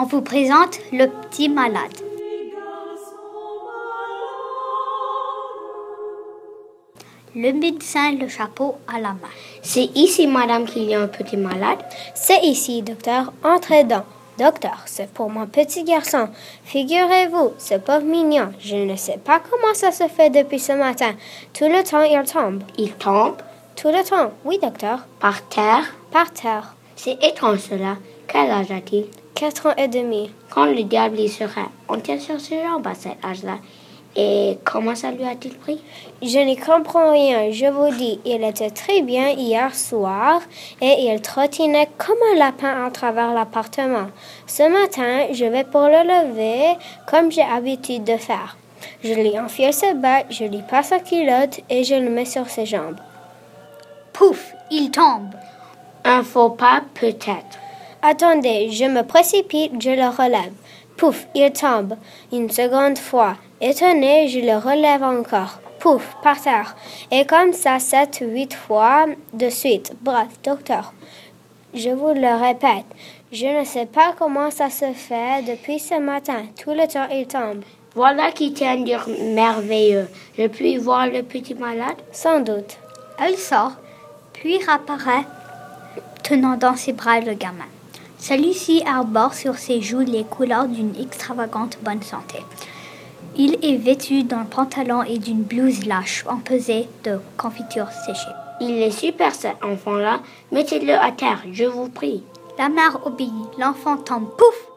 On vous présente le petit malade. Le médecin, le chapeau à la main. C'est ici, madame, qu'il y a un petit malade? C'est ici, docteur. Entrez donc. Docteur, c'est pour mon petit garçon. Figurez-vous, ce pauvre mignon, je ne sais pas comment ça se fait depuis ce matin. Tout le temps, il tombe. Il tombe? Tout le temps, oui, docteur. Par terre? Par terre. C'est étrange cela. Quel âge a-t-il? 4 ans et demi. Quand le diable y sera, on tient sur ses jambes à cet âge-là. Et comment ça lui a-t-il pris? Je n'y comprends rien, je vous dis. Il était très bien hier soir et il trottinait comme un lapin à travers l'appartement. Ce matin, je vais pour le lever comme j'ai l'habitude de faire. Je lui enfile ses bas, je lui passe sa culotte et je le mets sur ses jambes. Pouf, il tombe. Un faux pas, peut-être. Attendez, je me précipite, je le relève. Pouf, il tombe. Une seconde fois. Étonné, je le relève encore. Pouf, par terre. Et comme ça, 7, 8 fois de suite. Bref, docteur, je vous le répète, je ne sais pas comment ça se fait depuis ce matin. Tout le temps, il tombe. Voilà qui tient à dire merveilleux. Je puis voir le petit malade? Sans doute. Elle sort, puis réapparaît, tenant dans ses bras le gamin. Celui-ci arbore sur ses joues les couleurs d'une extravagante bonne santé. Il est vêtu d'un pantalon et d'une blouse lâche empesée de confiture séchée. Il est super cet enfant-là. Mettez-le à terre, je vous prie. La mère obéit. L'enfant tombe, pouf!